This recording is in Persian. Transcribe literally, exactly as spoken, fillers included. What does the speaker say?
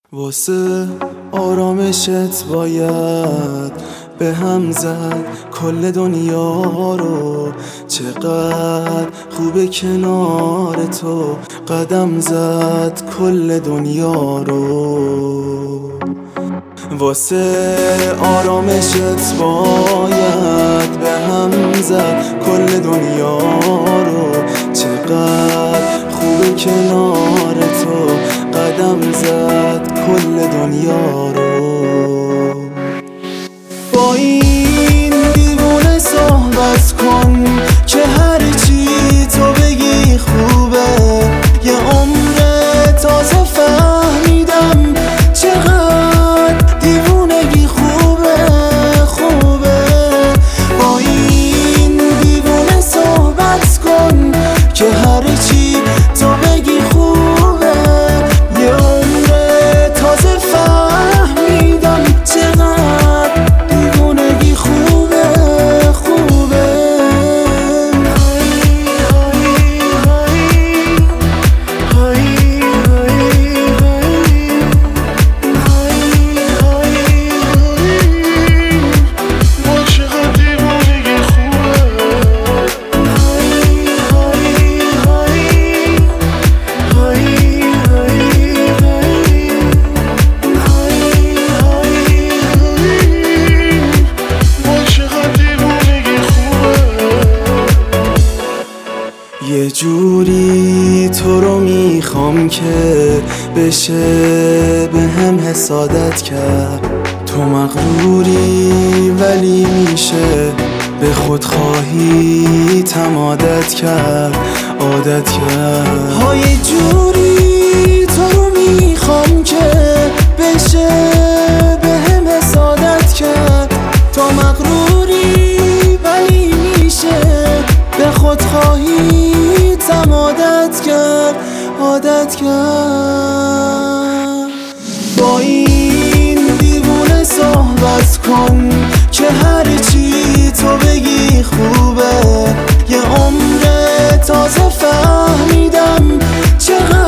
واسه آرامشت باید به هم زد کل دنیا رو. چقدر خوبه کنار تو قدم زد کل دنیا رو. واسه آرامشت باید به هم زد کل دنیا رو. چقدر خوبه کنار تو قدم زد کل دنیا رو. با این دیوونه صحبت کن که هرچی تو بگی خوبه. یه عمر تازه فهمیدم چقدر دیوونگی خوبه خوبه. با این دیوونه صحبت کن که هرچی تو بگی خوبه. یه عمر تازه فهمیدم چقدر دیوونگی خوبه خوبه. یه جوری تو رو میخوام که بشه به هم حسادت کرد. تو مغروری ولی میشه به خود خواهی تمادت کرد عادت کرد. ها یه جوری تو رو میخوام که بشه به هم حسادت کرد. تو مغروری ولی میشه به خود خواهی تمادت کرد عادت کرد. با این دیوونه صحبت کن که هرچی تو بگی خوبه. یه عمر تازه فهمیدم چقدر